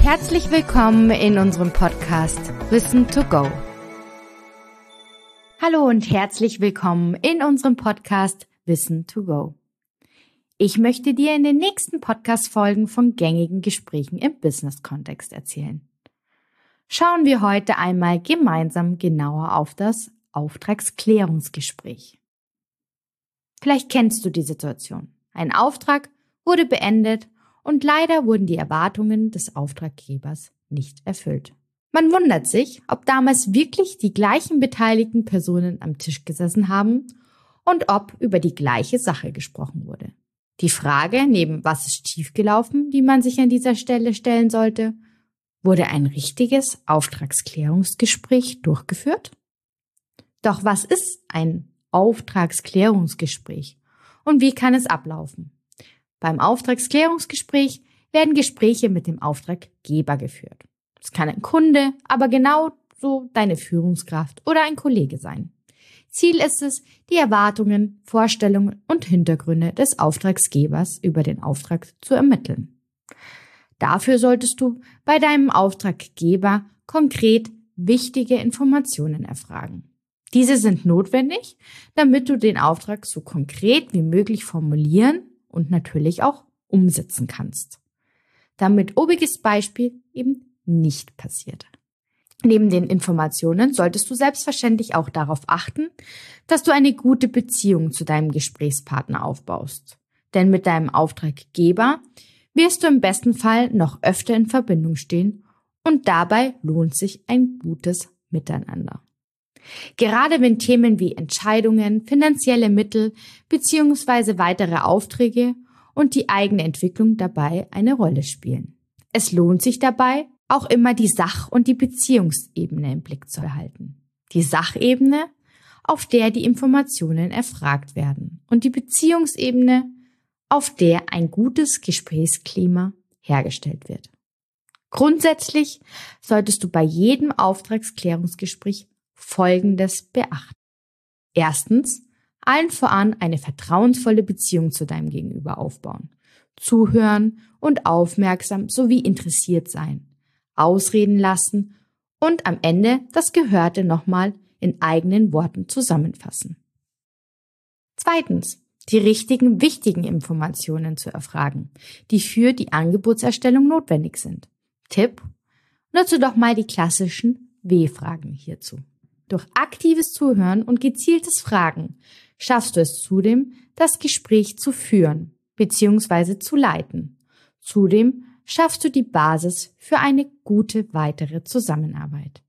Herzlich willkommen in unserem Podcast Wissen to Go. Hallo und herzlich willkommen in unserem Podcast Wissen to Go. Ich möchte dir in den nächsten Podcast-Folgen von gängigen Gesprächen im Business-Kontext erzählen. Schauen wir heute einmal gemeinsam genauer auf das Auftragsklärungsgespräch. Vielleicht kennst du die Situation. Ein Auftrag wurde beendet und leider wurden die Erwartungen des Auftraggebers nicht erfüllt. Man wundert sich, ob damals wirklich die gleichen beteiligten Personen am Tisch gesessen haben und ob über die gleiche Sache gesprochen wurde. Die Frage, neben was ist schiefgelaufen, die man sich an dieser Stelle stellen sollte, wurde ein richtiges Auftragsklärungsgespräch durchgeführt? Doch was ist ein Auftragsklärungsgespräch und wie kann es ablaufen? Beim Auftragsklärungsgespräch werden Gespräche mit dem Auftraggeber geführt. Es kann ein Kunde, aber genauso deine Führungskraft oder ein Kollege sein. Ziel ist es, die Erwartungen, Vorstellungen und Hintergründe des Auftragsgebers über den Auftrag zu ermitteln. Dafür solltest du bei deinem Auftraggeber konkret wichtige Informationen erfragen. Diese sind notwendig, damit du den Auftrag so konkret wie möglich formulieren und natürlich auch umsetzen kannst. Damit obiges Beispiel eben nicht passiert. Neben den Informationen solltest du selbstverständlich auch darauf achten, dass du eine gute Beziehung zu deinem Gesprächspartner aufbaust. Denn mit deinem Auftraggeber wirst du im besten Fall noch öfter in Verbindung stehen und dabei lohnt sich ein gutes Miteinander. Gerade wenn Themen wie Entscheidungen, finanzielle Mittel bzw. weitere Aufträge und die eigene Entwicklung dabei eine Rolle spielen. Es lohnt sich dabei, auch immer die Sach- und die Beziehungsebene im Blick zu behalten. Die Sachebene, auf der die Informationen erfragt werden, und die Beziehungsebene, auf der ein gutes Gesprächsklima hergestellt wird. Grundsätzlich solltest du bei jedem Auftragsklärungsgespräch Folgendes beachten. Erstens, allen voran eine vertrauensvolle Beziehung zu deinem Gegenüber aufbauen. Zuhören und aufmerksam sowie interessiert sein. Ausreden lassen und am Ende das Gehörte nochmal in eigenen Worten zusammenfassen. Zweitens, die richtigen, wichtigen Informationen zu erfragen, die für die Angebotserstellung notwendig sind. Tipp: Nutze doch mal die klassischen W-Fragen hierzu. Durch aktives Zuhören und gezieltes Fragen schaffst du es zudem, das Gespräch zu führen bzw. zu leiten. Zudem schaffst du die Basis für eine gute weitere Zusammenarbeit.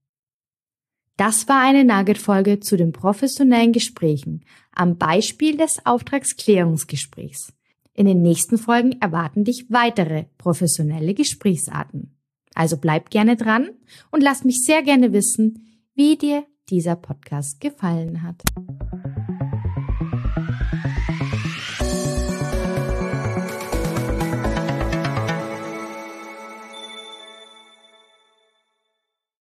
Das war eine Nugget-Folge zu den professionellen Gesprächen am Beispiel des Auftragsklärungsgesprächs. In den nächsten Folgen erwarten dich weitere professionelle Gesprächsarten. Also bleib gerne dran und lass mich sehr gerne wissen, wie dir dieser Podcast gefallen hat.